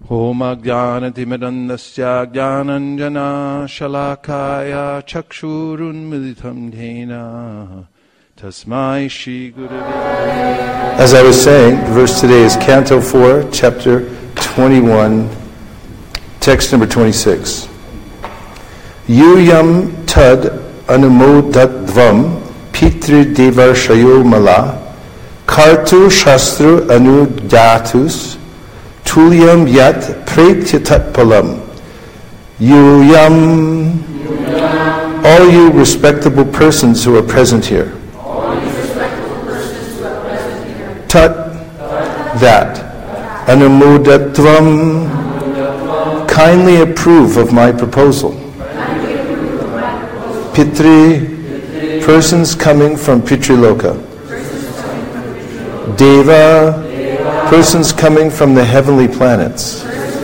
Om Ajnanatimirandasya Jnananjana Shalakaya Chakshurunmilitam Yena Tasmai Shri Gurave. As I was saying, the verse today is Canto 4, Chapter 21, text number 26. Yuyam tad anumodadvam pitri devarshayo mala kartu shastru anudatus tulyam yat pretyatatpalam. Yuyam, all you respectable persons who are present here. Tat, that. Anumodatvam, kindly approve of my proposal. Pitri, persons coming from Pitriloka. Deva, persons coming from the heavenly planets.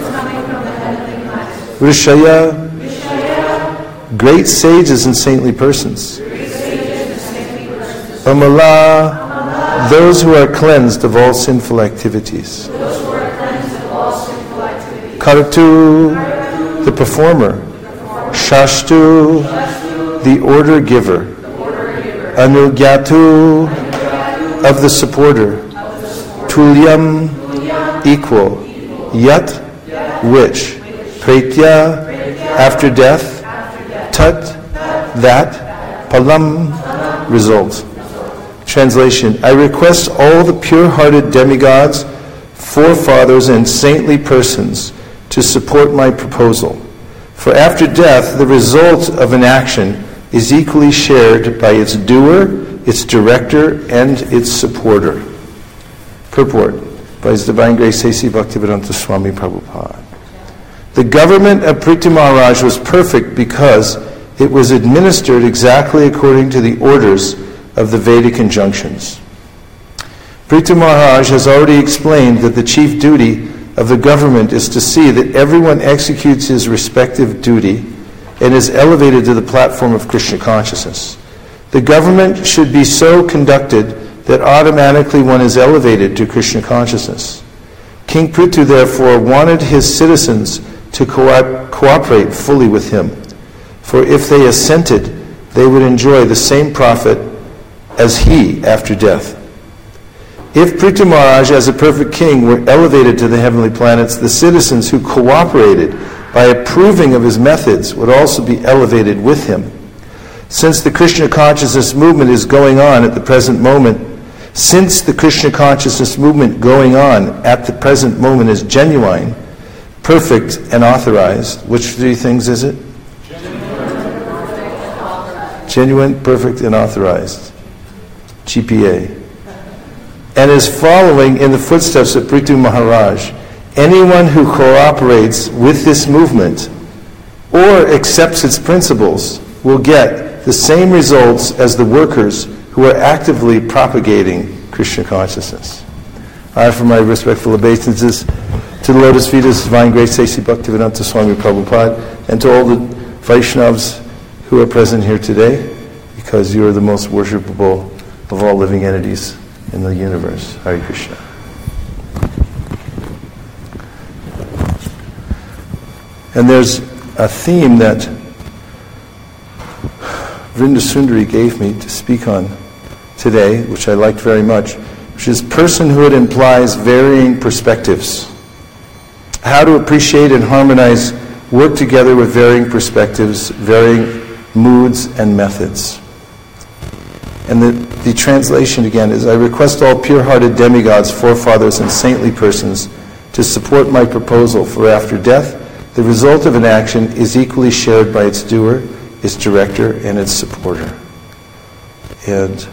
Rishaya, great sages and saintly persons. Amala, those who are cleansed of all sinful activities. Kartu, the performer. Shashtu, the order giver. Anugyatu, of the supporter. Tulyam, equal. Yat, which. Pretya, after death. Tat, that. Palam, result. Translation: I request all the pure-hearted demigods, forefathers, and saintly persons to support my proposal. For after death, the result of an action is equally shared by its doer, its director, and its supporter. Purport by His Divine Grace A.C. Bhaktivedanta Swami Prabhupada. The government of Prithu Maharaj was perfect because it was administered exactly according to the orders of the Vedic injunctions. Prithu Maharaj has already explained that the chief duty of the government is to see that everyone executes his respective duty and is elevated to the platform of Krishna consciousness. The government should be so conducted that automatically one is elevated to Krishna consciousness. King Prithu therefore wanted his citizens to cooperate fully with him, for if they assented, they would enjoy the same profit as he after death. If Prithu Maharaj as a perfect king were elevated to the heavenly planets, the citizens who cooperated by approving of his methods would also be elevated with him. Since the Krishna consciousness movement is going on at the present moment, is genuine, perfect, and authorized, which three things is it? Genuine, perfect, and authorized. GPA, and is following in the footsteps of Prithu Maharaj. Anyone who cooperates with this movement or accepts its principles will get the same results as the workers who are actively propagating Krishna consciousness. I offer my respectful obeisances to the lotus feet of His Divine Grace A.C. Bhaktivedanta Swami Prabhupada and to all the Vaishnavas who are present here today, because you are the most worshipable of all living entities in the universe. Hare Krishna. And there's a theme that Vrinda Sundari gave me to speak on today, which I liked very much, which is personhood implies varying perspectives. How to appreciate and harmonize, work together with varying perspectives, varying moods and methods. And the translation again is, I request all pure-hearted demigods, forefathers, and saintly persons to support my proposal, for after death, the result of an action is equally shared by its doer, its director, and its supporter. And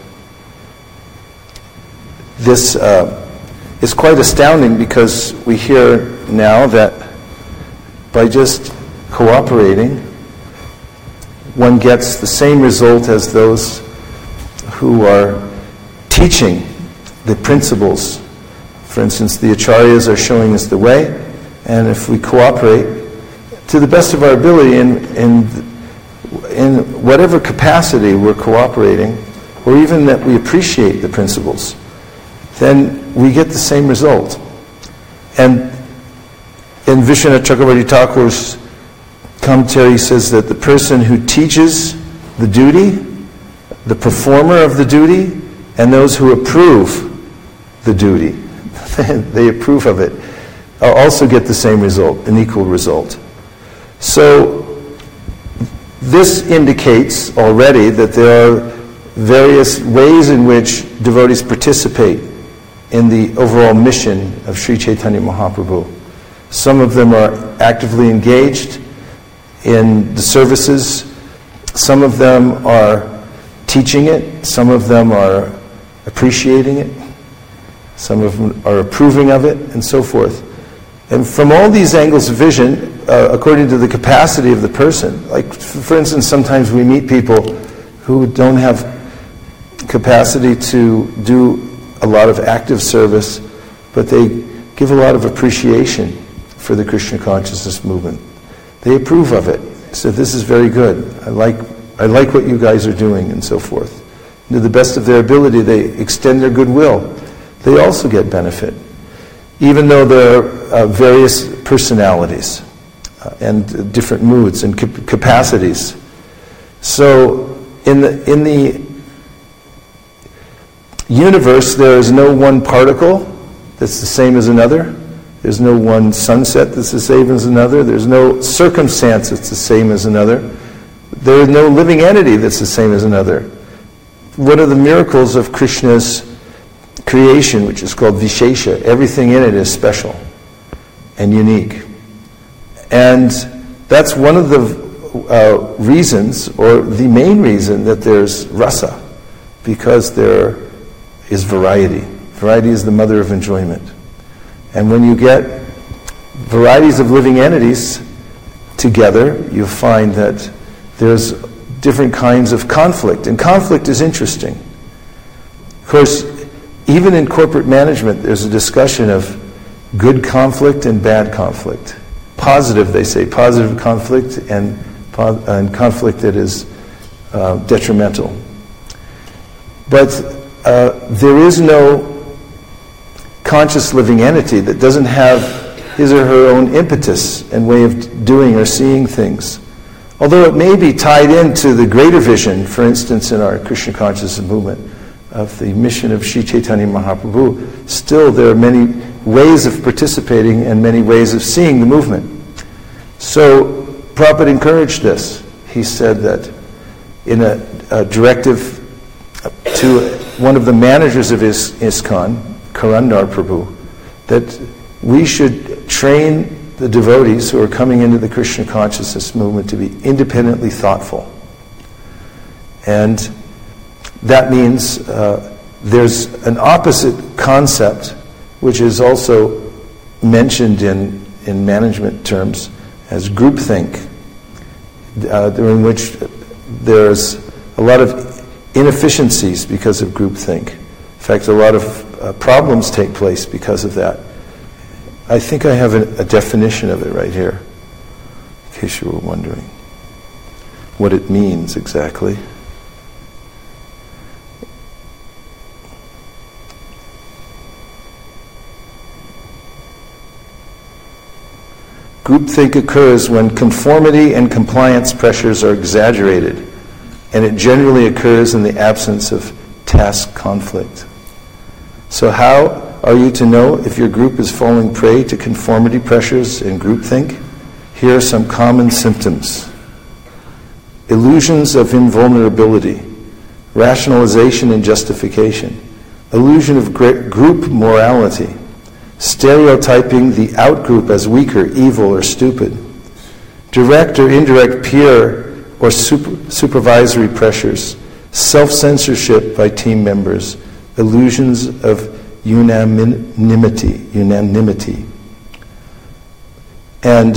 this is quite astounding, because we hear now that by just cooperating, one gets the same result as those who are teaching the principles. For instance, the acharyas are showing us the way, and if we cooperate to the best of our ability in whatever capacity we're cooperating, or even that we appreciate the principles, then we get the same result. And In Vishwanath Chakravarti Thakur's commentary, he says that the person who teaches the duty, the performer of the duty, and those who approve the duty, they approve of it, also get the same result, an equal result. So this indicates already that there are various ways in which devotees participate in the overall mission of Sri Chaitanya Mahaprabhu. Some of them are actively engaged in the services. Some of them are teaching it. Some of them are appreciating it. Some of them are approving of it, and so forth. And from all these angles of vision, according to the capacity of the person, like for instance, sometimes we meet people who don't have capacity to do a lot of active service, but they give a lot of appreciation for the Krishna consciousness movement. They approve of it. So this is very good. I like what you guys are doing, and so forth. To the best of their ability, they extend their goodwill. They also get benefit, even though there are various personalities and different moods and capacities. So in the universe, there is no one particle that's the same as another. There's no one sunset that's the same as another. There's no circumstance that's the same as another. There is no living entity that's the same as another. One of the miracles of Krishna's creation, which is called Vishesha, everything in it is special and unique. And that's one of the reasons, or the main reason, that there's rasa, because there is variety. Variety is the mother of enjoyment. And when you get varieties of living entities together, you find that there's different kinds of conflict. And conflict is interesting. Of course, even in corporate management, there's a discussion of good conflict and bad conflict. Positive, they say, positive conflict and conflict that is detrimental. But there is no conscious living entity that doesn't have his or her own impetus and way of doing or seeing things. Although it may be tied into the greater vision, for instance, in our Krishna consciousness movement, of the mission of Sri Chaitanya Mahaprabhu, still there are many ways of participating and many ways of seeing the movement. So Prabhupada encouraged this. He said that in a directive to one of the managers of ISKCON, Karandar Prabhu, that we should train the devotees who are coming into the Krishna consciousness movement to be independently thoughtful. And that means there's an opposite concept, which is also mentioned in management terms as groupthink, during which there's a lot of inefficiencies because of groupthink. In fact, a lot of problems take place because of that. I think I have a definition of it right here, in case you were wondering what it means exactly. Groupthink occurs when conformity and compliance pressures are exaggerated, and it generally occurs in the absence of task conflict. So how are you to know if your group is falling prey to conformity pressures and groupthink? Here are some common symptoms. Illusions of invulnerability, rationalization and justification, illusion of group morality, stereotyping the outgroup as weaker, evil, or stupid, direct or indirect peer or supervisory pressures, self-censorship by team members, illusions of unanimity. And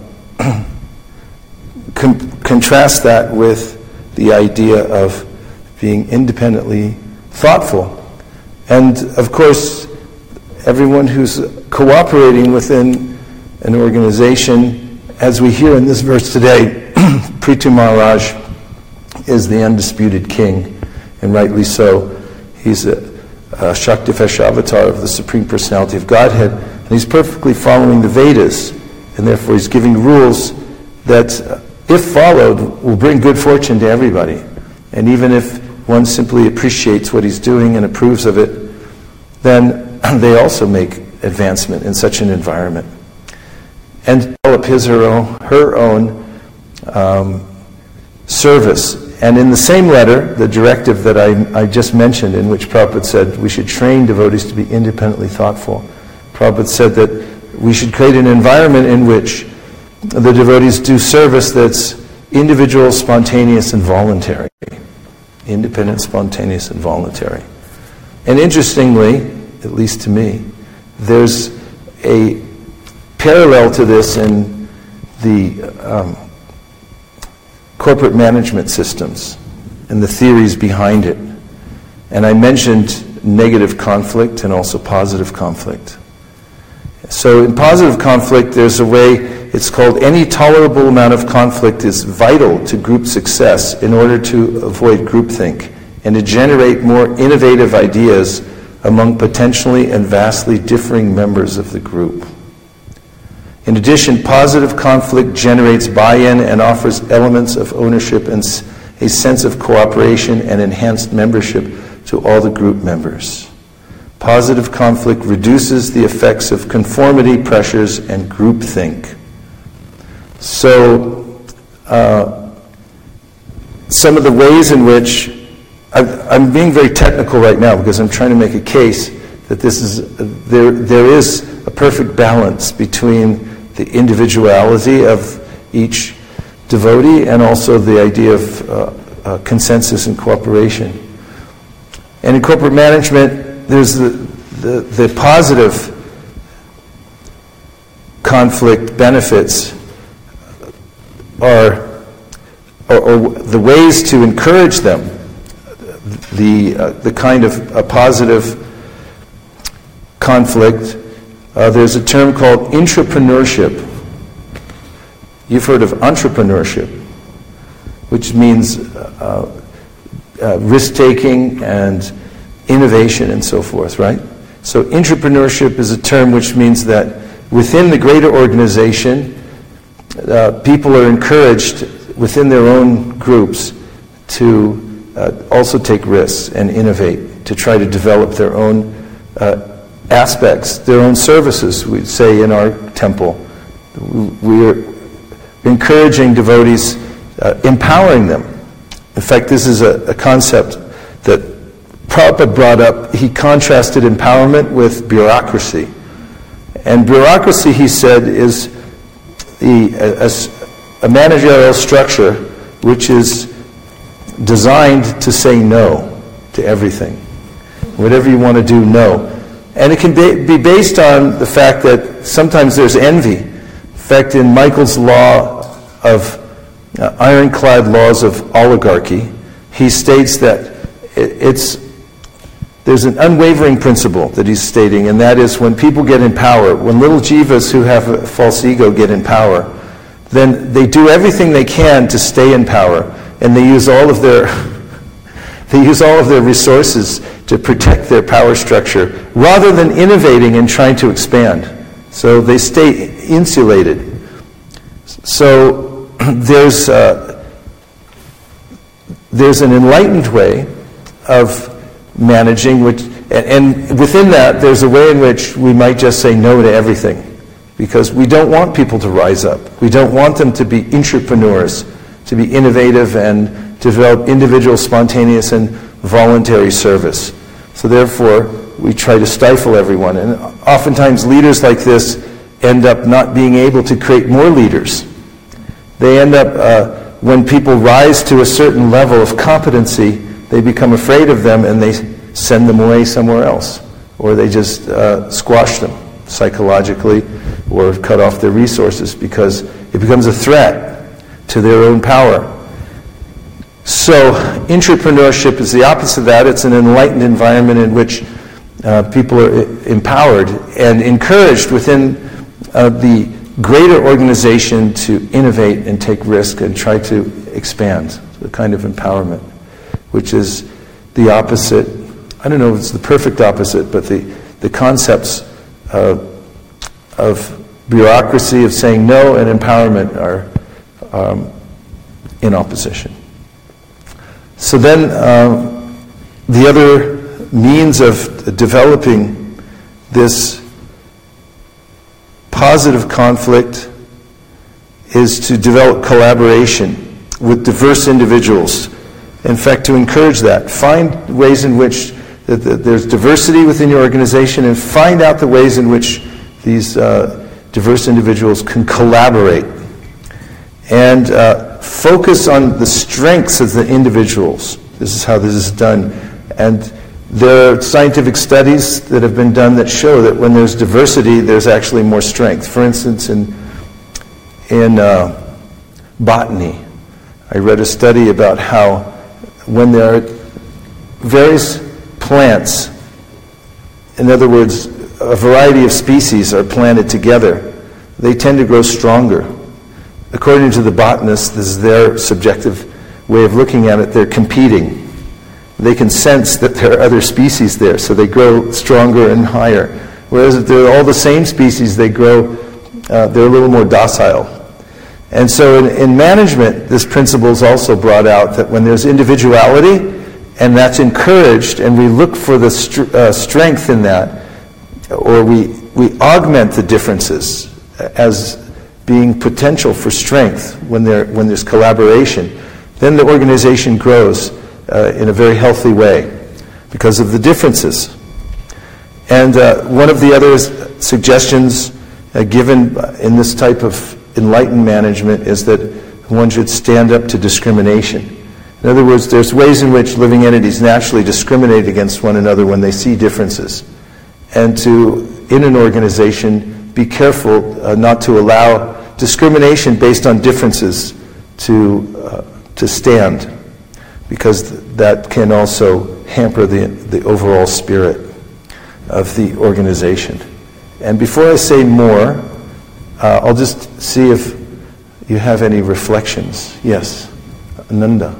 contrast that with the idea of being independently thoughtful. And of course, everyone who's cooperating within an organization, as we hear in this verse today, Prithu Maharaj is the undisputed king, and rightly so. He's a Shaktivesh avatar of the Supreme Personality of Godhead, and he's perfectly following the Vedas And therefore he's giving rules that, if followed, will bring good fortune to everybody. And even if one simply appreciates what he's doing and approves of it, then they also make advancement in such an environment. And develop his or her own service. And in the same letter, the directive that I just mentioned, in which Prabhupada said we should train devotees to be independently thoughtful, Prabhupada said that we should create an environment in which the devotees do service that's individual, spontaneous, and voluntary. Independent, spontaneous, and voluntary. And interestingly, at least to me, there's a parallel to this in the corporate management systems and the theories behind it. And I mentioned negative conflict and also positive conflict. So in positive conflict, there's a way, it's called any tolerable amount of conflict is vital to group success in order to avoid groupthink and to generate more innovative ideas among potentially and vastly differing members of the group. In addition, positive conflict generates buy-in and offers elements of ownership and a sense of cooperation and enhanced membership to all the group members. Positive conflict reduces the effects of conformity pressures and groupthink. So, some of the ways in which I'm being very technical right now because I'm trying to make a case that there is a perfect balance between the individuality of each devotee and also the idea of consensus and cooperation. And in corporate management, there's the positive conflict benefits or the ways to encourage them. The kind of a positive conflict, there's a term called intrapreneurship. You've heard of entrepreneurship, which means risk-taking and innovation and so forth, right? So intrapreneurship is a term which means that within the greater organization, people are encouraged within their own groups to also take risks and innovate, to try to develop their own aspects, their own services, we'd say in our temple. We're encouraging devotees, empowering them. In fact, this is a concept that Prabhupada brought up. He contrasted empowerment with bureaucracy. And bureaucracy, he said, is a managerial structure which is designed to say no to everything. Whatever you want to do, no. And it can be based on the fact that sometimes there's envy. In fact, in Michael's law of ironclad laws of oligarchy, he states that there's an unwavering principle that he's stating, and that is when people get in power, when little jivas who have a false ego get in power, then they do everything they can to stay in power, and they use all of their resources to protect their power structure rather than innovating and trying to expand. So they stay insulated. So there's an enlightened way of managing, and within that there's a way in which we might just say no to everything, because we don't want people to rise up. We don't want them to be entrepreneurs, to be innovative and develop individual, spontaneous, and voluntary service. So therefore, we try to stifle everyone. And oftentimes leaders like this end up not being able to create more leaders. They end up, when people rise to a certain level of competency, they become afraid of them and they send them away somewhere else. Or they just squash them psychologically or cut off their resources because it becomes a threat to their own power. So entrepreneurship is the opposite of that. It's an enlightened environment in which people are empowered and encouraged within the greater organization to innovate and take risk and try to expand. The kind of empowerment, which is the opposite. I don't know if it's the perfect opposite, but the concepts of bureaucracy of saying no and empowerment are in opposition. So then the other means of developing this positive conflict is to develop collaboration with diverse individuals. In fact, to encourage that, find ways in which there's diversity within your organization, and find out the ways in which these diverse individuals can collaborate. And focus on the strengths of the individuals. This is how this is done. And there are scientific studies that have been done that show that when there's diversity, there's actually more strength. For instance, in botany, I read a study about how when there are various plants, in other words, a variety of species are planted together, they tend to grow stronger. According to the botanists, this is their subjective way of looking at it, they're competing. They can sense that there are other species there, so they grow stronger and higher. Whereas if they're all the same species, they grow, they're a little more docile. And so in management, this principle is also brought out that when there's individuality, and that's encouraged, and we look for the strength in that, or we augment the differences as being potential for strength when there's collaboration, then the organization grows in a very healthy way because of the differences. And one of the other suggestions given in this type of enlightened management is that one should stand up to discrimination. In other words, there's ways in which living entities naturally discriminate against one another when they see differences. And to, in an organization, be careful not to allow discrimination based on differences to stand, because that can also hamper the overall spirit of the organization. And before I say more, I'll just see if you have any reflections. Yes, Ananda.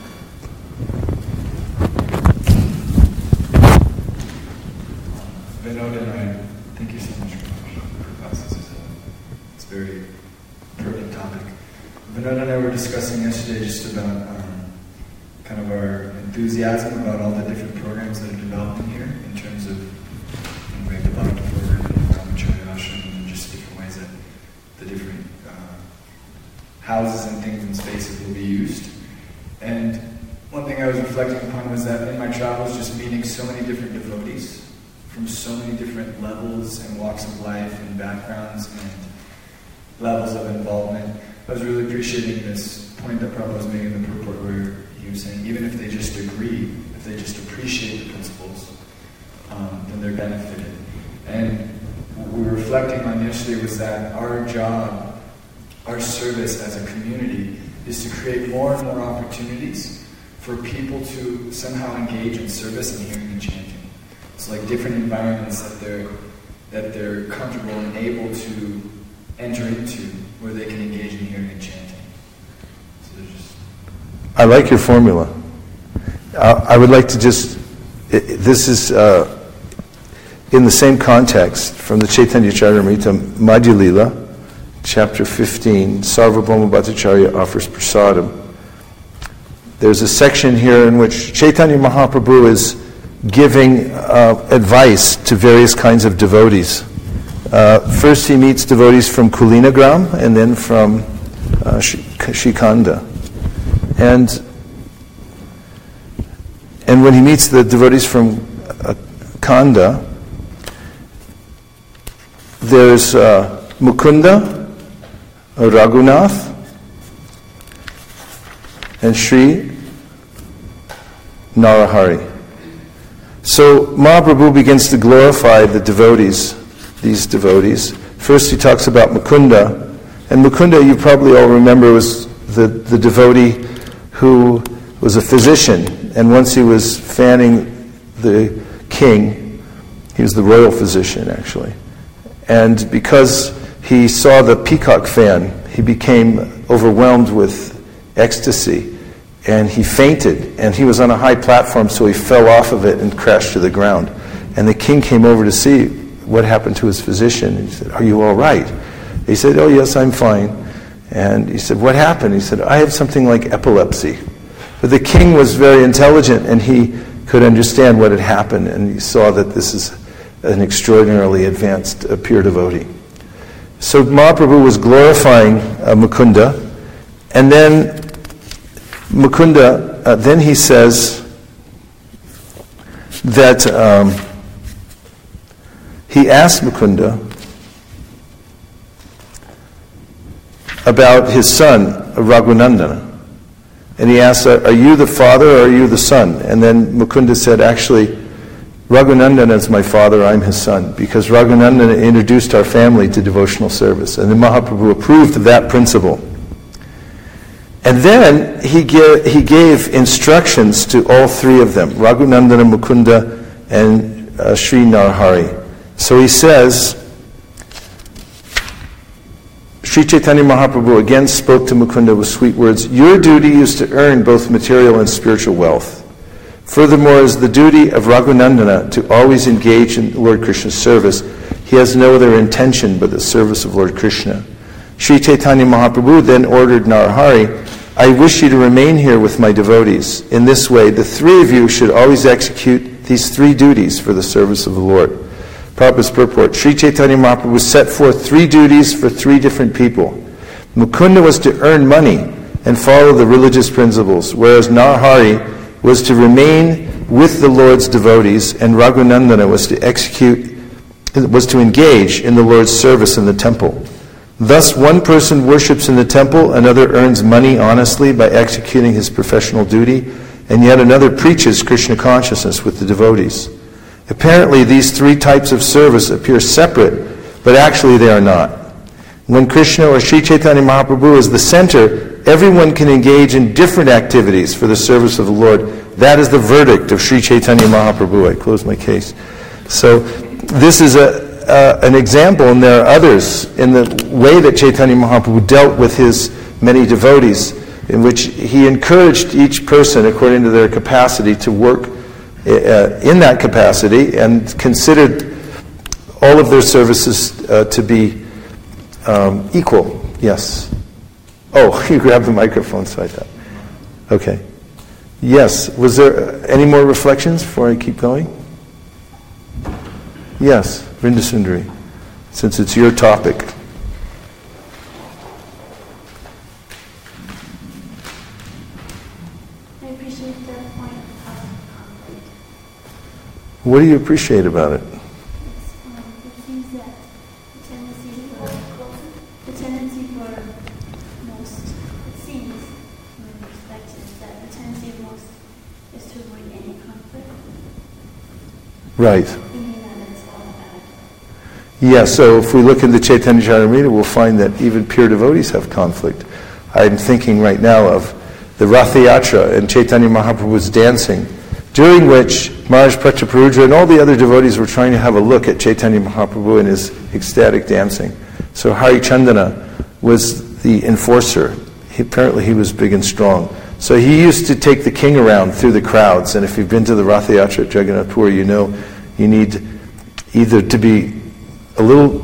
Vinod and I, thank you so much for classes. It's a very pertinent topic. Vinod and I were discussing yesterday just about kind of our enthusiasm about all the different programs that are developing here in terms of we have the Bhakti program and Brahmacharya Ashram and just different ways that the different houses and things and spaces will be used. And one thing I was reflecting upon was that in my travels, just meeting so many different devotees from so many different levels and walks of life and backgrounds and levels of involvement, I was really appreciating this point that Prabhupada was making in the purport where he was saying even if they just agree, if they just appreciate the principles, then they're benefited. And what we were reflecting on yesterday was that our job, our service as a community is to create more and more opportunities for people to somehow engage in service and hearing and chanting. It's like different environments that they're comfortable and able to enter into where they can engage in hearing and chanting. So I like your formula. I would like to just, this is in the same context from the Chaitanya Charitamrita Madhya Lila, chapter 15, Sarvabhauma Bhattacharya offers prasadam. There's a section here in which Chaitanya Mahaprabhu is giving advice to various kinds of devotees. First he meets devotees from Kulinagram and then from Shikanda. And when he meets the devotees from Kanda, there's Mukunda, Raghunath, and Sri Narahari. So Mahaprabhu begins to glorify the devotees, these devotees. First he talks about Mukunda, and Mukunda, you probably all remember, was the devotee who was a physician, and once he was fanning the king, he was the royal physician actually, and because he saw the peacock fan, he became overwhelmed with ecstasy, and he fainted, and he was on a high platform, so he fell off of it and crashed to the ground. And the king came over to see what happened to his physician, and he said, "Are you all right?" He said, "Oh yes, I'm fine." And he said, "What happened?" He said, "I have something like epilepsy." But the king was very intelligent, and he could understand what had happened, and he saw that this is an extraordinarily advanced pure devotee. So Mahaprabhu was glorifying Mukunda, and then Mukunda, then he says that he asked Mukunda about his son, Raghunandana. And he asked, "Are you the father or are you the son?" And then Mukunda said, "Actually, Raghunandana is my father, I'm his son, because Raghunandana introduced our family to devotional service." And then Mahaprabhu approved of that principle. And then he gave instructions to all three of them, Raghunandana, Mukunda, and Sri Narahari. So he says, Sri Chaitanya Mahaprabhu again spoke to Mukunda with sweet words, "Your duty is to earn both material and spiritual wealth. Furthermore, is the duty of Raghunandana to always engage in Lord Krishna's service. He has no other intention but the service of Lord Krishna." Sri Chaitanya Mahaprabhu then ordered Narahari, "I wish you to remain here with my devotees. In this way, the three of you should always execute these three duties for the service of the Lord." Prabhupada's purport, Sri Chaitanya Mahaprabhu set forth three duties for three different people. Mukunda was to earn money and follow the religious principles, whereas Narahari was to remain with the Lord's devotees, and Raghunandana was to engage in the Lord's service in the temple. Thus, one person worships in the temple, another earns money honestly by executing his professional duty, and yet another preaches Krishna consciousness with the devotees. Apparently, these three types of service appear separate, but actually they are not. When Krishna or Sri Chaitanya Mahaprabhu is the center, everyone can engage in different activities for the service of the Lord. That is the verdict of Sri Chaitanya Mahaprabhu. I close my case. So this is an example, and there are others, in the way that Chaitanya Mahaprabhu dealt with his many devotees, in which he encouraged each person, according to their capacity, to work in that capacity, and considered all of their services to be equal. Yes. Oh, you grabbed the microphone, so I thought. Okay. Yes. Was there any more reflections before I keep going? Yes, Vrindasundari, since it's your topic. I appreciate the point of conflict. What do you appreciate about it? It seems that the tendency for most, it seems, from my perspective, that the tendency of most is to avoid any conflict. Right. Thinking that it's all bad. Yeah, so if we look into Chaitanya Charitamrita, we'll find that even pure devotees have conflict. I'm thinking right now of the Ratha Yatra and Chaitanya Mahaprabhu's dancing, during which Maharaj Prataparudra and all the other devotees were trying to have a look at Chaitanya Mahaprabhu and his ecstatic dancing. So Hari Chandana was the enforcer. Apparently he was big and strong. So he used to take the king around through the crowds, and if you've been to the Ratha Yatra at Jagannath Puri, you know you need either to be a little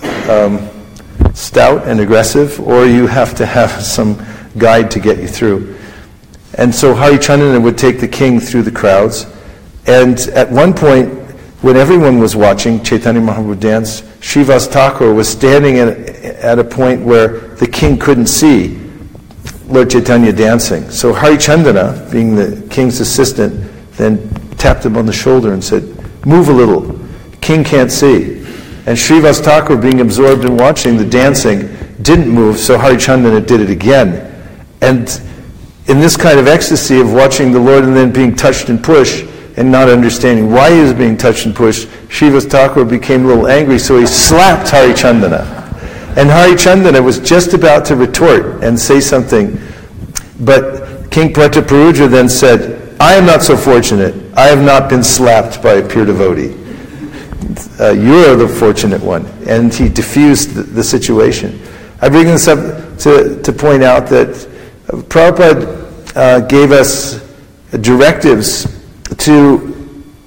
stout and aggressive, or you have to have some guide to get you through. And so Hari Chandana would take the king through the crowds, and at one point, when everyone was watching Chaitanya Mahaprabhu dance, Srivas Thakur was standing at a point where the king couldn't see Lord Chaitanya dancing. So Hari Chandana, being the king's assistant, then tapped him on the shoulder and said, "Move a little, king can't see." And Srivas Thakur, being absorbed in watching the dancing, didn't move, so Hari Chandana did it again. And in this kind of ecstasy of watching the Lord and then being touched and pushed, and not understanding why he was being touched and pushed, Srivas Thakur became a little angry, so he slapped Hari Chandana. And Hari Chandana was just about to retort and say something, but King Prataparudra then said, "I am not so fortunate. I have not been slapped by a pure devotee. You are the fortunate one." And he diffused the situation. I bring this up to point out that Prabhupada gave us directives to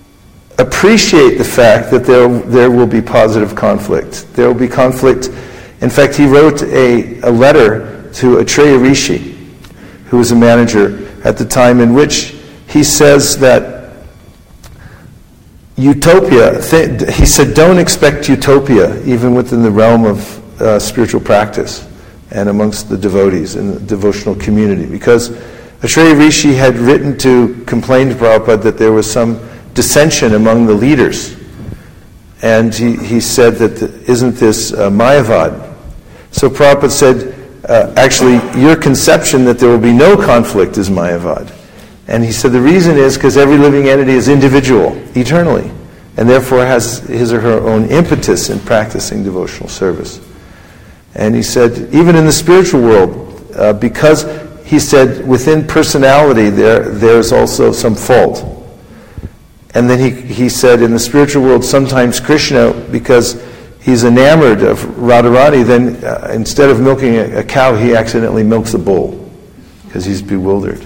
appreciate the fact that there will be positive conflict. There will be conflict In fact, he wrote a letter to Atreya Rishi, who was a manager at the time, in which he says that utopia, he said, don't expect utopia even within the realm of spiritual practice and amongst the devotees in the devotional community, because Atreya Rishi had written to complain to Prabhupada that there was some dissension among the leaders. And he said that, isn't this Mayavad? So Prabhupada said, actually, your conception that there will be no conflict is Mayavad. And he said the reason is because every living entity is individual, eternally, and therefore has his or her own impetus in practicing devotional service. And he said, even in the spiritual world, because he said within personality there's also some fault. And then he said in the spiritual world, sometimes Krishna, because he's enamored of Radharani, then instead of milking a cow, he accidentally milks a bull because he's bewildered.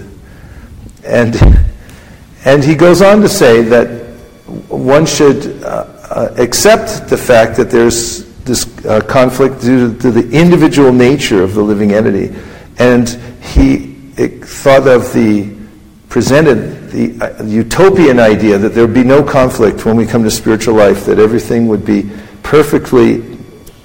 And he goes on to say that one should accept the fact that there's this conflict due to the individual nature of the living entity. And he presented the utopian idea that there would be no conflict when we come to spiritual life, that everything would be perfectly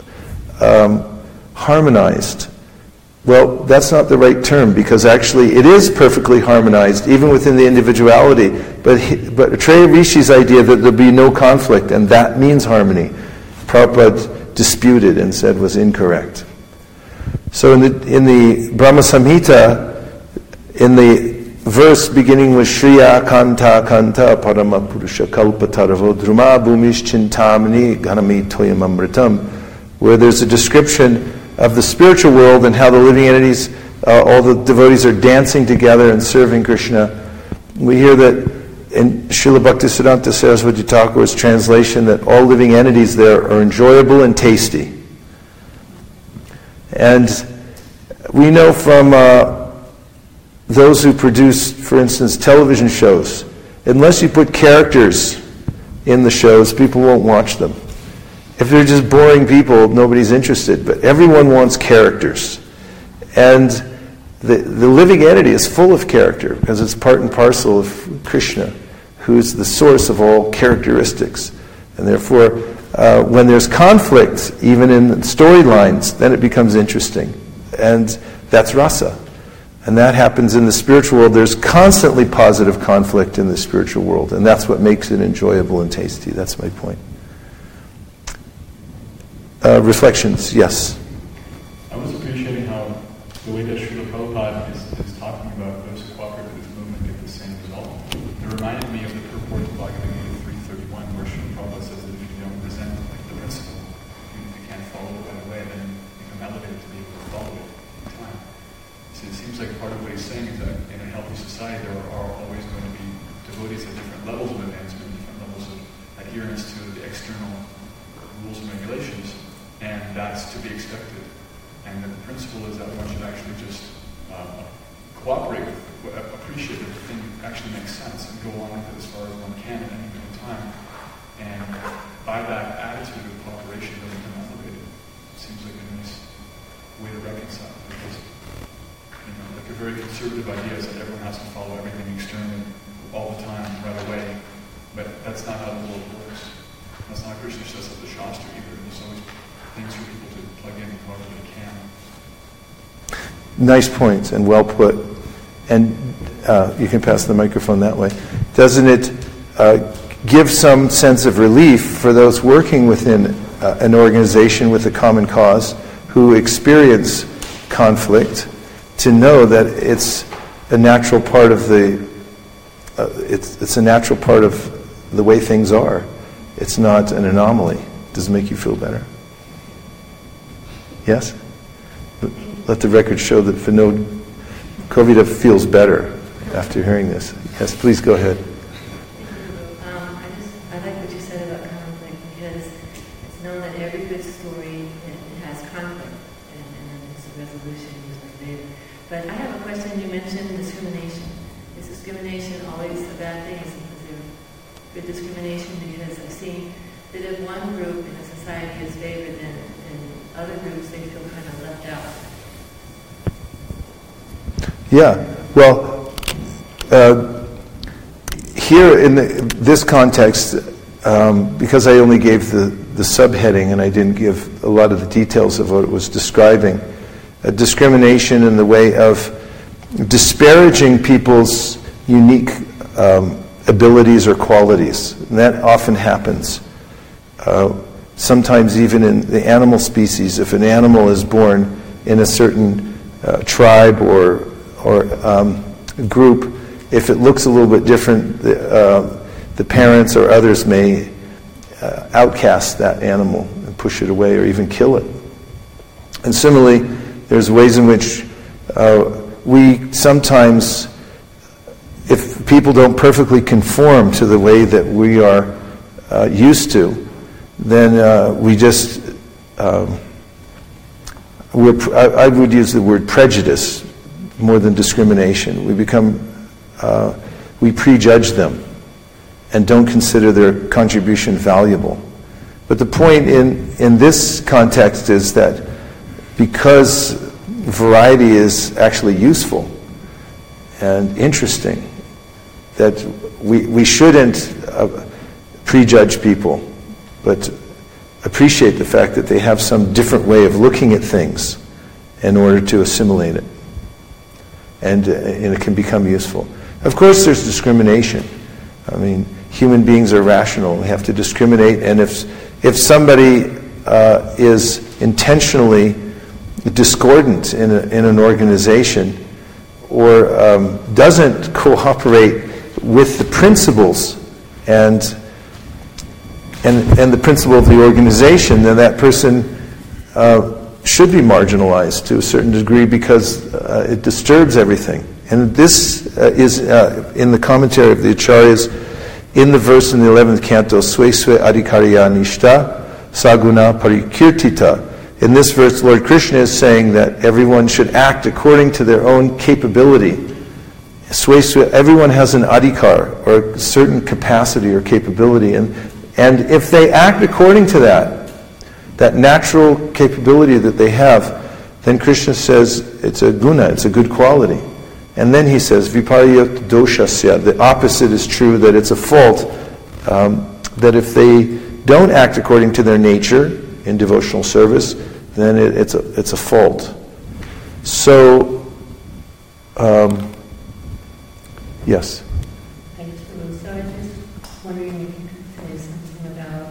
harmonized. Well, that's not the right term, because actually it is perfectly harmonized, even within the individuality. But Atreya Rishi's idea that there'll be no conflict, and that means harmony, Prabhupada disputed and said was incorrect. So in the Brahma Samhita, in the verse beginning with Shriya Kanta Kanta Parama Purusha Kalpataravo Druma Bhumish Chintamani Ganami Toyam Amritam, where there's a description of the spiritual world and how the living entities, all the devotees are dancing together and serving Krishna. We hear that in Srila Bhaktisiddhanta Saraswati Thakur's translation that all living entities there are enjoyable and tasty. And we know from those who produce, for instance, television shows, unless you put characters in the shows, people won't watch them. If they're just boring people, nobody's interested. But everyone wants characters. And the living entity is full of character, because it's part and parcel of Krishna, who is the source of all characteristics. And therefore, when there's conflict, even in storylines, then it becomes interesting. And that's rasa. And that happens in the spiritual world. There's constantly positive conflict in the spiritual world. And that's what makes it enjoyable and tasty. That's my point. Reflections, yes. I was appreciating how the way that Srila Prabhupada is talking about those who cooperate with this movement get the same result. It reminded me of the purport of Bhagavad Gita 3:31, where Srila Prabhupada says that if you don't present the principle, you can't follow it right away, then you become elevated to be able to follow it in time. So it seems like part of what he's saying is that in a healthy society there are always going to be devotees at different levels of advancement, different levels of adherence to the external rules and regulations. And that's to be expected. And the principle is that one should actually just cooperate with, appreciate that the thing actually makes sense, and go on with it as far as one can at any given time. And by that attitude of cooperation, they become elevated. It seems like a nice way to reconcile. Because, like a very conservative idea is that everyone has to follow everything externally all the time, right away. But that's not how the world works. That's not Krishna says of the Shastra either. There's always things for people to plug in however they can. Nice points and well put. And you can pass the microphone that way. Doesn't it give some sense of relief for those working within an organization with a common cause who experience conflict to know that it's a natural part of it's a natural part of the way things are. It's not an anomaly. Does it make you feel better? Yes? Let the record show that Vinod Kovida feels better after hearing this. Yes, please go ahead. I like what you said about conflict, because it's known that every good story has conflict, and then there's a resolution usually later. But I have a question. You mentioned discrimination. Is discrimination always a bad thing? Is there good discrimination? Because I've seen that if one group in a society is favored, then other groups, they feel kind of left out. Yeah, well, here in this context, because I only gave the subheading and I didn't give a lot of the details of what it was describing, discrimination in the way of disparaging people's unique abilities or qualities. And that often happens. Sometimes even in the animal species, if an animal is born in a certain tribe or group, if it looks a little bit different, the parents or others may outcast that animal and push it away or even kill it. And similarly, there's ways in which we sometimes, if people don't perfectly conform to the way that we are used to, then we just, I would use the word prejudice more than discrimination. We prejudge them and don't consider their contribution valuable. But the point in this context is that because variety is actually useful and interesting, that we shouldn't prejudge people, but appreciate the fact that they have some different way of looking at things in order to assimilate it. And it can become useful. Of course, there's discrimination. I mean, human beings are rational. We have to discriminate. And if somebody is intentionally discordant in an organization or doesn't cooperate with the principles and the principle of the organization, then that person should be marginalized to a certain degree because it disturbs everything. And this is in the commentary of the Acharyas in the verse in the 11th canto, Swe Swe Adhikarya Nishta Saguna Parikirtita. In this verse, Lord Krishna is saying that everyone should act according to their own capability. Swe Swe, everyone has an adhikar, or a certain capacity or capability, and if they act according to that natural capability that they have, then Krishna says it's a guna, it's a good quality. And then he says, viparyat doshasya, the opposite is true, that it's a fault, that if they don't act according to their nature in devotional service, then it's a fault. So, yes? Thank you. So I was just wondering if you could say something about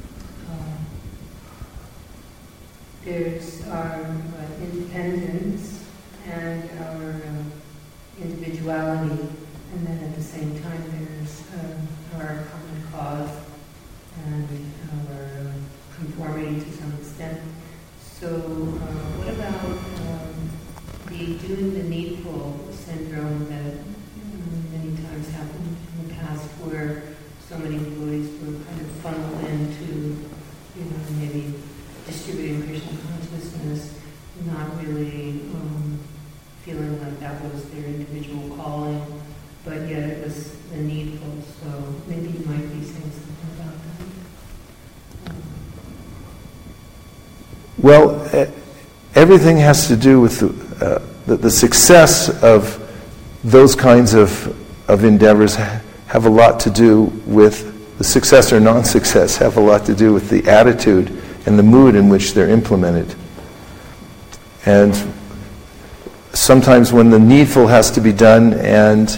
there's our independence and our individuality, and then at the same time there's our common cause and our conformity to some extent. So what about the doing the needful syndrome that many times happened in the past, where so many employees were kind of funneled into, maybe distributing Krishna consciousness, not really feeling like that was their individual calling, but yet it was the needful. So maybe you might be saying something about that. Well, everything has to do with the success of those kinds of endeavors have a lot to do with the success or non-success, have a lot to do with the attitude and the mood in which they're implemented. And sometimes when the needful has to be done and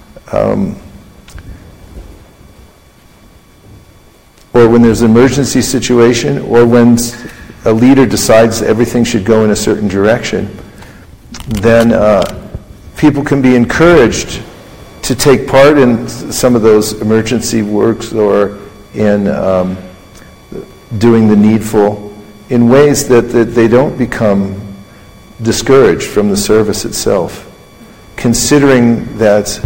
or when there's an emergency situation, or when a leader decides everything should go in a certain direction, then people can be encouraged to take part in some of those emergency works or in doing the needful in ways that they don't become discouraged from the service itself, considering that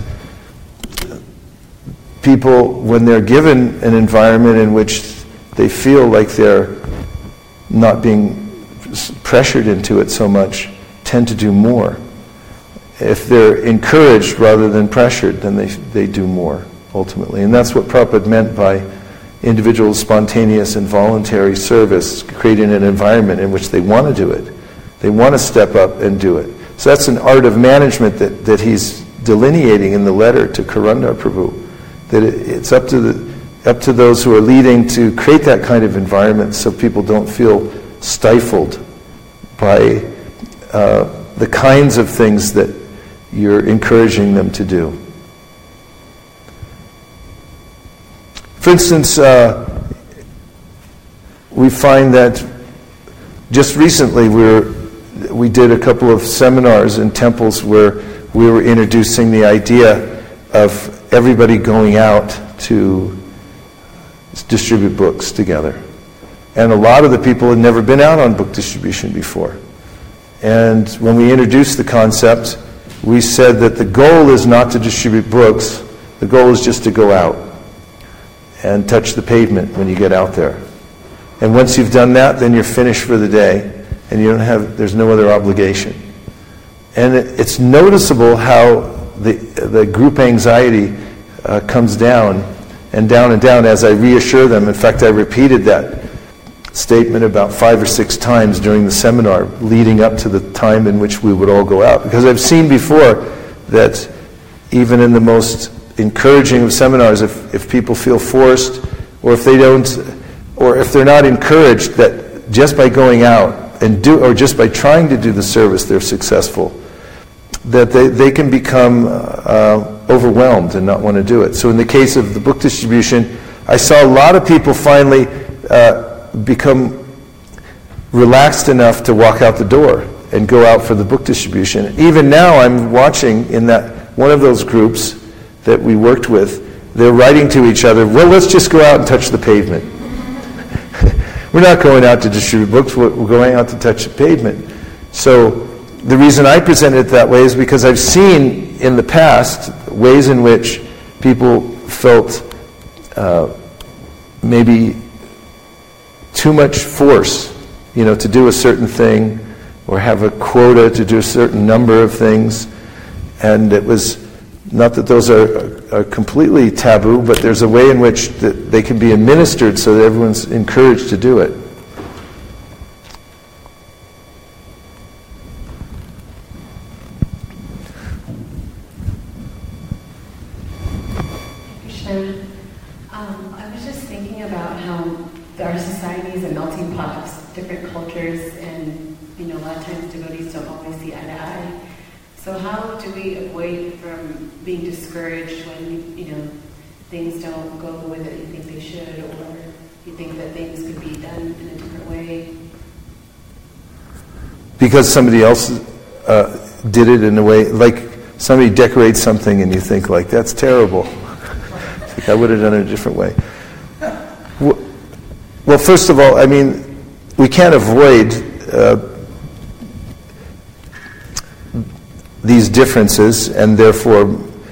people, when they're given an environment in which they feel like they're not being pressured into it so much, tend to do more. If they're encouraged rather than pressured, then they do more, ultimately. And that's what Prabhupada meant by individual spontaneous and voluntary service, creating an environment in which they want to do it. They want to step up and do it. So that's an art of management that he's delineating in the letter to Karandar Prabhu. That it's up to those who are leading to create that kind of environment so people don't feel stifled by the kinds of things that you're encouraging them to do. For instance, we find that just recently we did a couple of seminars in temples where we were introducing the idea of everybody going out to distribute books together. And a lot of the people had never been out on book distribution before. And when we introduced the concept, we said that the goal is not to distribute books, the goal is just to go out and touch the pavement when you get out there. And once you've done that, then you're finished for the day, and there's no other obligation. And it's noticeable how the group anxiety comes down and down and down as I reassure them. In fact, I repeated that statement about 5 or 6 times during the seminar leading up to the time in which we would all go out. Because I've seen before that even in the most encouraging of seminars, if people feel forced, or if they're not encouraged, that just by going out or just by trying to do the service they're successful, that they can become overwhelmed and not want to do it. So in the case of the book distribution, I saw a lot of people finally become relaxed enough to walk out the door and go out for the book distribution. Even now I'm watching in that one of those groups that we worked with, they're writing to each other, well, let's just go out and touch the pavement. We're not going out to distribute books, we're going out to touch the pavement. So the reason I present it that way is because I've seen in the past ways in which people felt maybe too much force, to do a certain thing or have a quota to do a certain number of things. And it was not that those are completely taboo, but there's a way in which they can be administered so that everyone's encouraged to do it. Krishna, I was just thinking about how our society is a melting pot of different cultures, and a lot of times devotees don't always see eye to eye. So how do we avoid from being discouraged when, things don't go the way that you think they should, or you think that things could be done in a different way? Because somebody else did it in a way, like somebody decorates something and you think, like, that's terrible. I would have done it a different way. Well, first of all, we can't avoid these differences, and therefore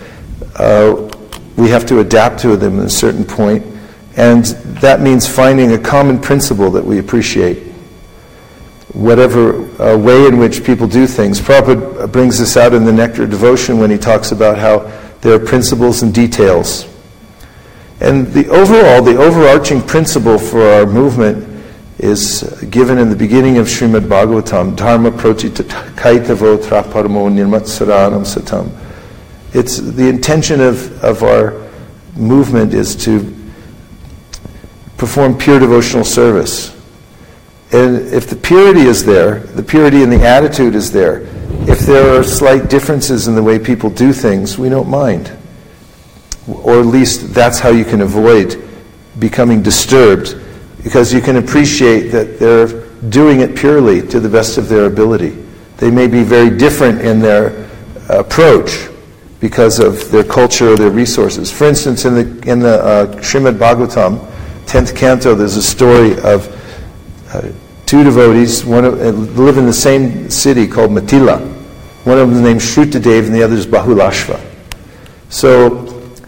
we have to adapt to them at a certain point, and that means finding a common principle that we appreciate. Whatever way in which people do things. Prabhupada brings this out in the Nectar of Devotion when he talks about how there are principles and details. And the overarching principle for our movement is given in the beginning of Srimad Bhagavatam, Dharma Protita Kaitavo Traparamo Nirmatsaranam Satam. It's the intention of our movement is to perform pure devotional service. And if the purity is there, the purity in the attitude is there, if there are slight differences in the way people do things, we don't mind. Or at least that's how you can avoid becoming disturbed, because you can appreciate that they're doing it purely to the best of their ability. They may be very different in their approach because of their culture or their resources. For instance, in the Srimad Bhagavatam, 10th canto, there's a story of two devotees, live in the same city called Matila. One of them is named Shrutadev and the other is Bahulashva. So,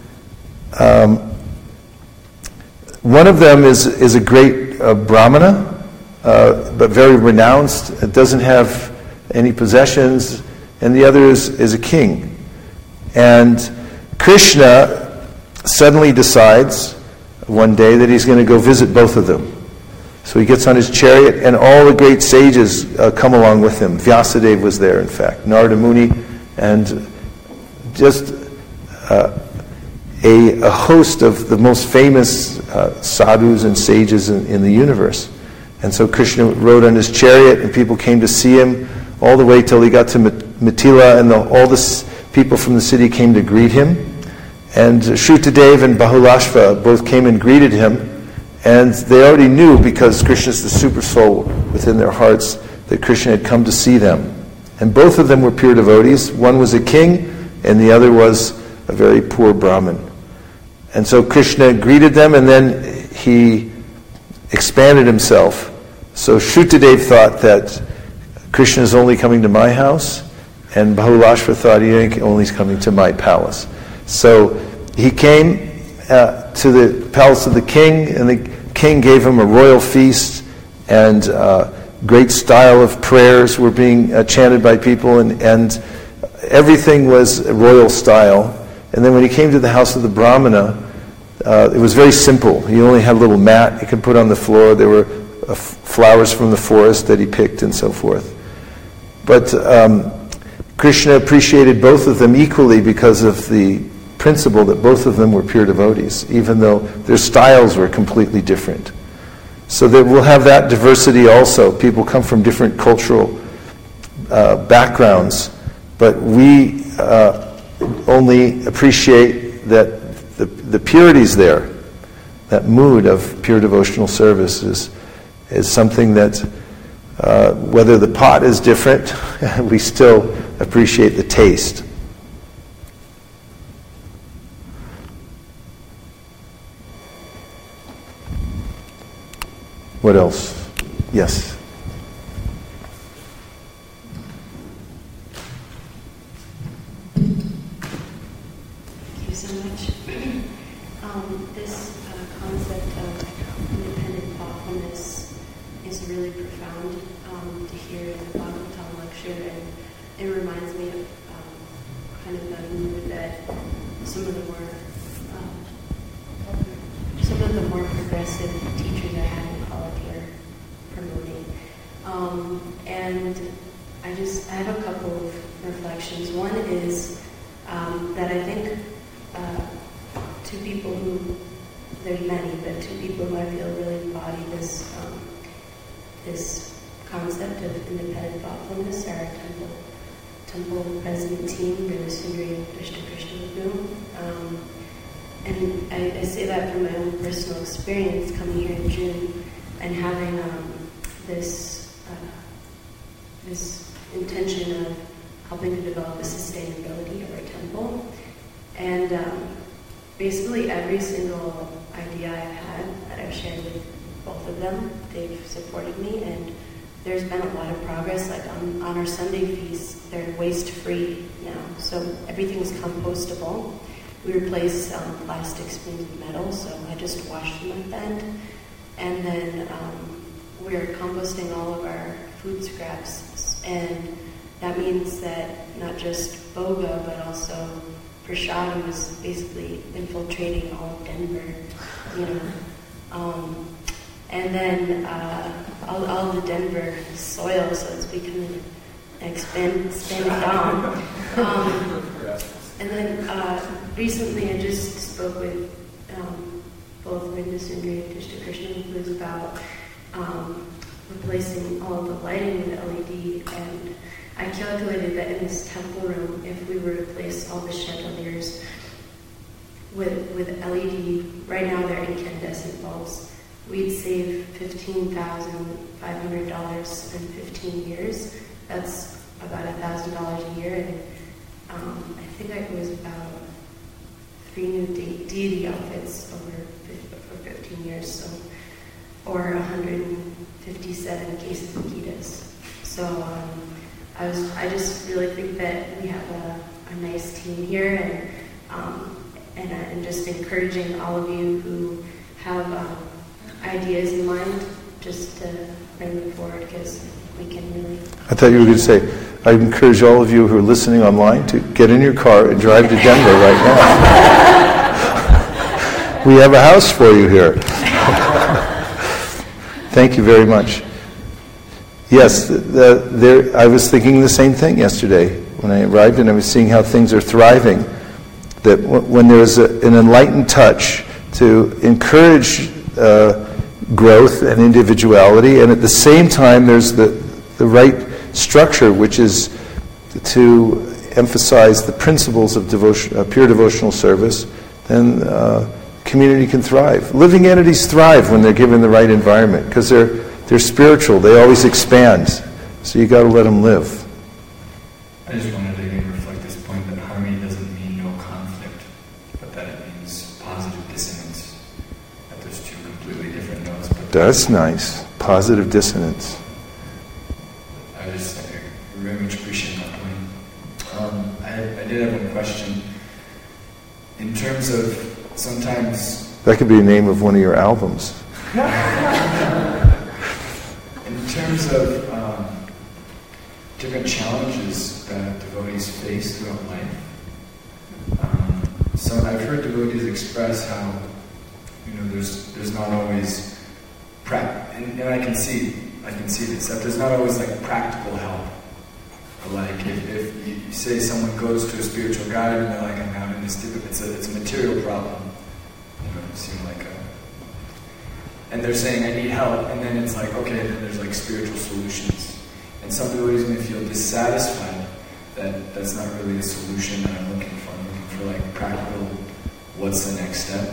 one of them is a great Brahmana, but very renounced. It doesn't have any possessions, and the other is a king. And Krishna suddenly decides, one day that he's going to go visit both of them. So he gets on his chariot, and all the great sages come along with him. Vyasadeva was there, in fact, Narada Muni, and just a host of the most famous sadhus and sages in the universe. And so Krishna rode on his chariot, and people came to see him all the way till he got to Mithila, and all the people from the city came to greet him. And Shrutadev and Bahulashva both came and greeted him, and they already knew, because Krishna is the super soul within their hearts, that Krishna had come to see them. And both of them were pure devotees. One was a king, and the other was a very poor Brahmin. And so Krishna greeted them, and then he expanded himself. So Shrutadev thought that Krishna is only coming to my house, and Bahulashva thought he only is coming to my palace. So he came to the palace of the king, and the king gave him a royal feast, and great style of prayers were being chanted by people, and everything was royal style. And then when he came to the house of the Brahmana, it was very simple. He only had a little mat he could put on the floor. There were flowers from the forest that he picked and so forth. But Krishna appreciated both of them equally because of the principle that both of them were pure devotees, even though their styles were completely different. So that we'll have that diversity also. People come from different cultural backgrounds, but we only appreciate that the purity's there. That mood of pure devotional service is something that, whether the pot is different, we still appreciate the taste. What else? Yes. Thank you so much. This concept of independent thoughtfulness is really profound to hear in the Bhagavatam lecture, and it reminds me of kind of the mood that some of the more progressive teachers I had in college were promoting. And I have a couple of reflections. One is that I think two people who, there's many, but two people who I feel really embody this concept of independent thoughtfulness are our temple president team, Sundari and Krishna Guru. And I say that from my own personal experience coming here in June and having this intention of helping to develop the sustainability of our temple. And basically every single idea I've had that I've shared with both of them, they've supported me, and there's been a lot of progress. Like on our Sunday feasts, they're waste-free now, so everything's compostable. We replace plastic spoons with metal, so I just wash them at the end. And then we're composting all of our food scraps, and that means that not just Boga, but also Prashadam is basically infiltrating all of Denver, and then all the Denver soil, so it's becoming expanded down. And then recently I just spoke with both Sundari and Krishna Guru about replacing all of the lighting with LED, and I calculated that in this temple room, if we were to replace all the chandeliers with LED, right now they're incandescent bulbs, we'd save $15,500 in 15 years. That's about $1,000 a year, and I think it was about 3 new deity outfits for 15 years, so, or 157 cases of Gitas. So I just really think that we have a nice team here, and just encouraging all of you who have ideas in mind, just to bring them forward, because we can really... I thought you were going to say, I encourage all of you who are listening online to get in your car and drive to Denver right now. We have a house for you here. Thank you very much. Yes, I was thinking the same thing yesterday when I arrived, and I was seeing how things are thriving. That when there's an enlightened touch to encourage growth and individuality, and at the same time there's the right structure, which is to emphasize the principles of pure devotional service, then community can thrive. Living entities thrive when they're given the right environment because they're spiritual. They always expand. So you got to let them live. I just wanted to again reflect this point that harmony doesn't mean no conflict, but that it means positive dissonance. That there's two completely different notes. But that's nice. Positive dissonance. I very much appreciate that point. I did have one question. In terms of sometimes... That could be the name of one of your albums. In terms of different challenges that devotees face throughout life, so I've heard devotees express how, there's not always and I can see this, that there's not always like practical help. Like if you say someone goes to a spiritual guide and they're like, I'm having this difficult, it's a material problem. It seems like and they're saying I need help, and then it's like, okay, then there's like spiritual solutions. And some devotees may feel dissatisfied that that's not really a solution that I'm looking for. I'm looking for like practical, what's the next step?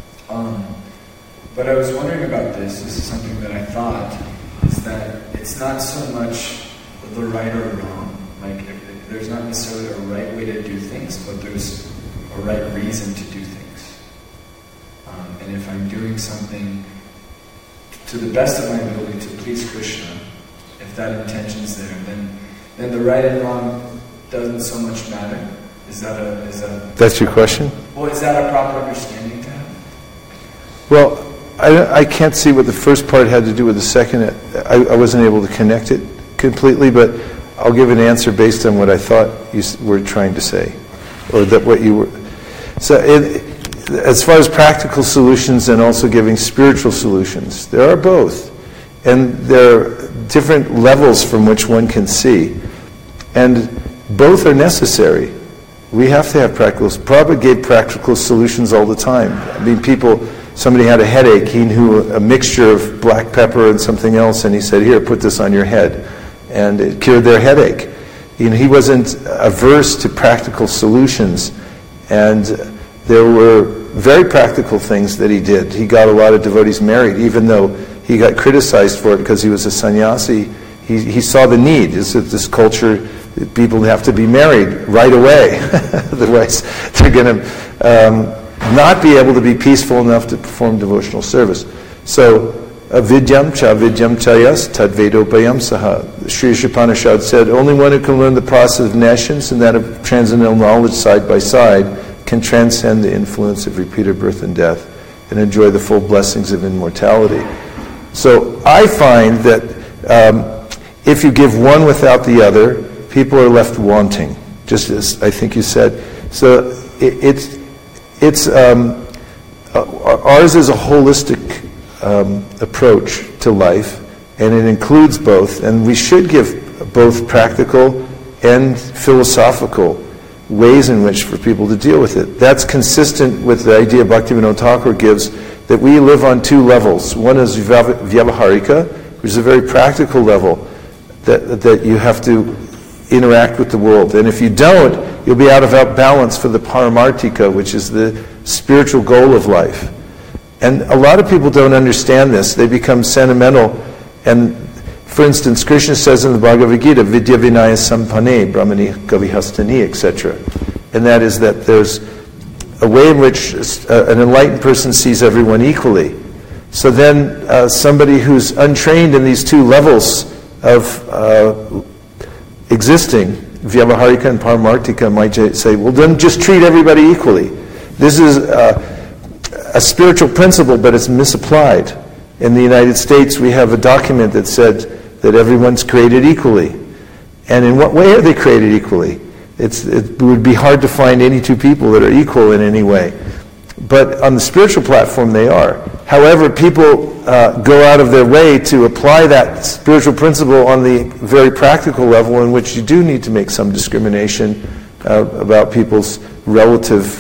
But I was wondering about this. This is something that I thought, is that it's not so much the right or wrong. Like there's not necessarily a right way to do things, but there's a right reason to do things. And if I'm doing something to the best of my ability to please Krishna, if that intention's there, then the right and wrong doesn't so much matter. Is that That's your question? Well, is that a proper understanding to have? Well, I can't see what the first part had to do with the second. I wasn't able to connect it completely, but I'll give an answer based on what I thought you were trying to say, or that what you were. So, as far as practical solutions and also giving spiritual solutions, there are both, and there are different levels from which one can see, and both are necessary. We have to have practical. Prabhupada gave practical solutions all the time. I mean, somebody had a headache. He knew a mixture of black pepper and something else, and he said, "Here, put this on your head," and it cured their headache. He wasn't averse to practical solutions, and there were very practical things that he did. He got a lot of devotees married, even though he got criticized for it because he was a sannyasi. He saw the need. Is that this culture, people have to be married right away, otherwise they're going to not be able to be peaceful enough to perform devotional service. So, avidyam cha yas tadvedopayam saha. Sri Upanishad said, only one who can learn the process of nescience and that of transcendental knowledge side by side can transcend the influence of repeated birth and death and enjoy the full blessings of immortality. So I find that if you give one without the other, people are left wanting, just as I think you said. So ours is a holistic approach to life, and it includes both, and we should give both practical and philosophical ways in which for people to deal with it. That's consistent with the idea Bhaktivinoda Thakur gives, that we live on two levels. One is Vyavaharika, which is a very practical level, that you have to interact with the world. And if you don't, you'll be out of balance for the Paramartika, which is the spiritual goal of life. And a lot of people don't understand this. They become sentimental. And for instance, Krishna says in the Bhagavad Gita, Vidya Vinaya Sampane, Brahmani Kavihastani, etc. And that is that there's a way in which an enlightened person sees everyone equally. So then somebody who's untrained in these two levels of existing, Vyavaharika and Paramartika, might say, well, then just treat everybody equally. This is a spiritual principle, but it's misapplied. In the United States, we have a document that said that everyone's created equally. And in what way are they created equally? It would be hard to find any two people that are equal in any way. But on the spiritual platform, they are. However, people go out of their way to apply that spiritual principle on the very practical level, in which you do need to make some discrimination about people's relative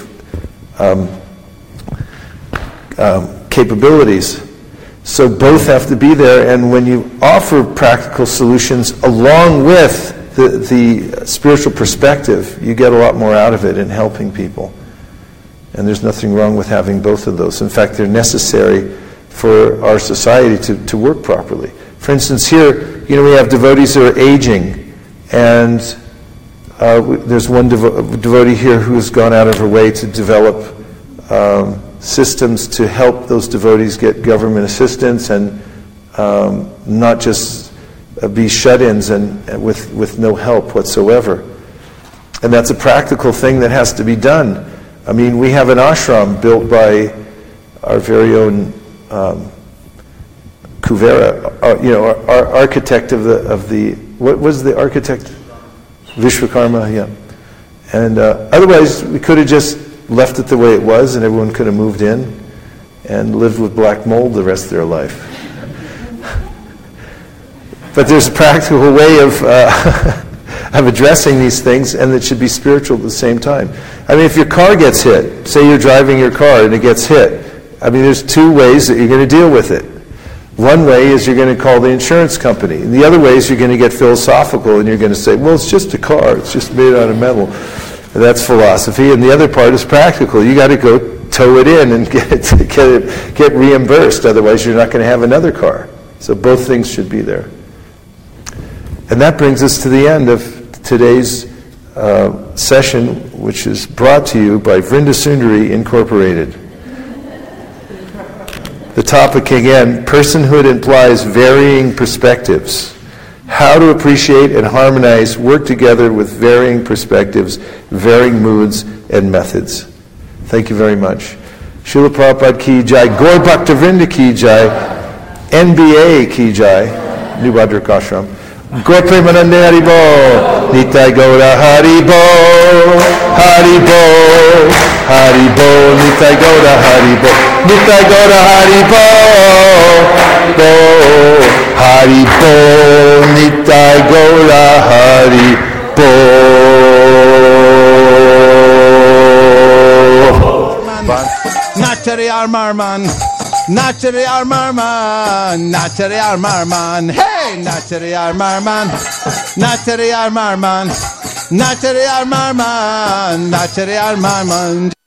capabilities. So both have to be there, and when you offer practical solutions along with the spiritual perspective, you get a lot more out of it in helping people. And there's nothing wrong with having both of those. In fact, they're necessary for our society to work properly. For instance, here, we have devotees who are aging, and there's one devotee here who's gone out of her way to develop systems to help those devotees get government assistance and not just be shut-ins and with no help whatsoever. And that's a practical thing that has to be done. I mean, we have an ashram built by our very own Kuvera, our architect of the what was the architect? Vishwakarma, yeah. And otherwise, we could have just left it the way it was, and everyone could have moved in and lived with black mold the rest of their life. But there's a practical way of addressing these things, and it should be spiritual at the same time. I mean, if your car gets hit, say you're driving your car and it gets hit, I mean, there's two ways that you're going to deal with it. One way is you're going to call the insurance company. And the other way is you're going to get philosophical and you're going to say, well, it's just a car. It's just made out of metal. And that's philosophy. And the other part is practical. You got to go tow it in and get reimbursed. Otherwise, you're not going to have another car. So both things should be there. And that brings us to the end of today's session, which is brought to you by Vrinda Sundari Incorporated. The topic again, personhood implies varying perspectives. How to appreciate and harmonize, work together with varying perspectives, varying moods and methods. Thank you very much. Srila Prabhupada ki jai, Gaur Bhakta Vrinda ki jai, NBA ki jai, New Bhadrak Ashram. Gaur Premanande Haribo, Nitai Gaura Haribo, Haribo, Haribo, Nitai Gaura Haribo, Nitai Gaura Haribo, Bo, Haribo, Nitai Gaura Haribo. Nachari Armarman, Nachari Armarman, Nachari Armarman, hey, Nachari Armarman, Nachari Armarman, Nachari Armarman, Nachari Armarman.